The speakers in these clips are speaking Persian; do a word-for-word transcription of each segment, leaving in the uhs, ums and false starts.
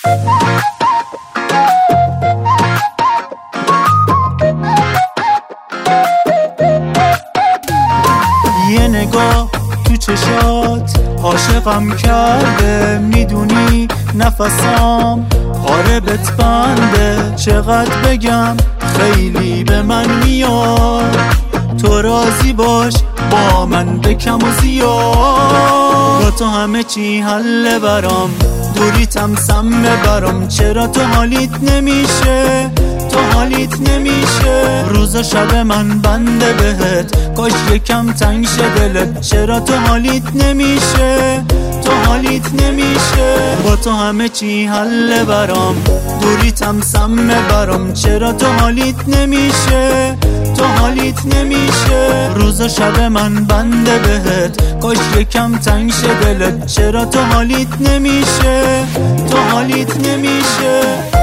یه نگاه تو چشات عاشقم کرده، میدونی نفسام پاره بت بنده. چقدر بگم خیلی به من میاد، تو راضی باش با من به کم و زیاد. با تو همه چی حله برام، دوریتم سمه برام. چرا تو حالیت نمیشه، تو حالیت نمیشه. روز و شب من بنده بهت، کاش یکم تنگ شه دلت. چرا تو حالیت نمیشه، تو حالیت نمیشه. با تو همه چی حله برام، دوریتم سمه برام. چرا تو حالیت نمیشه، تو حالیت نمیشه. روز و شب من بنده بهت، کاش یکم تنگ شه دلت. چرا تو حالیت نمیشه، تو حالیت نمیشه.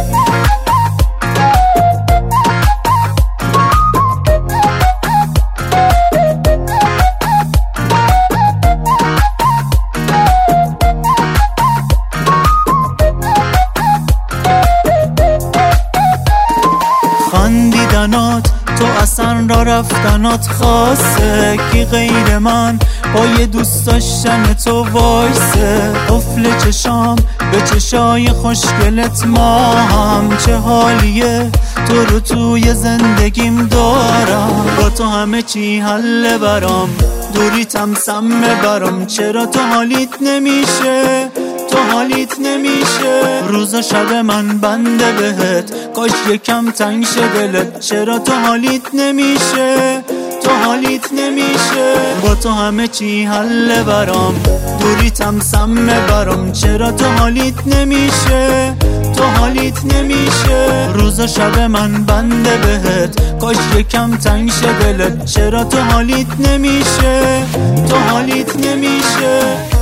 خندیدنات تو اصلا را رفتنات خاصه، کی غیر من با یه دوست داشتن تو وایسه. قفل چشام به چشای خوشگلت ما هم، چه حالیه تو رو توی زندگیم دارم. با تو همه چی حله برام، دوریتم سمه برام. چرا تو حالیت نمیشه، تو حالیت نمیشه. روز و شب من بنده بهت، کاش یکم تنگ شه دلت. چرا تو حالیت نمیشه، تو حالیت نمیشه. با تو همه چی حله برام، دوریتم سمه برام. چرا تو حالیت نمیشه، تو حالیت نمیشه. روز و شب من بنده بهت، کاش یکم تنگ شه دلت. چرا تو حالیت نمیشه، تو حالیت نمیشه.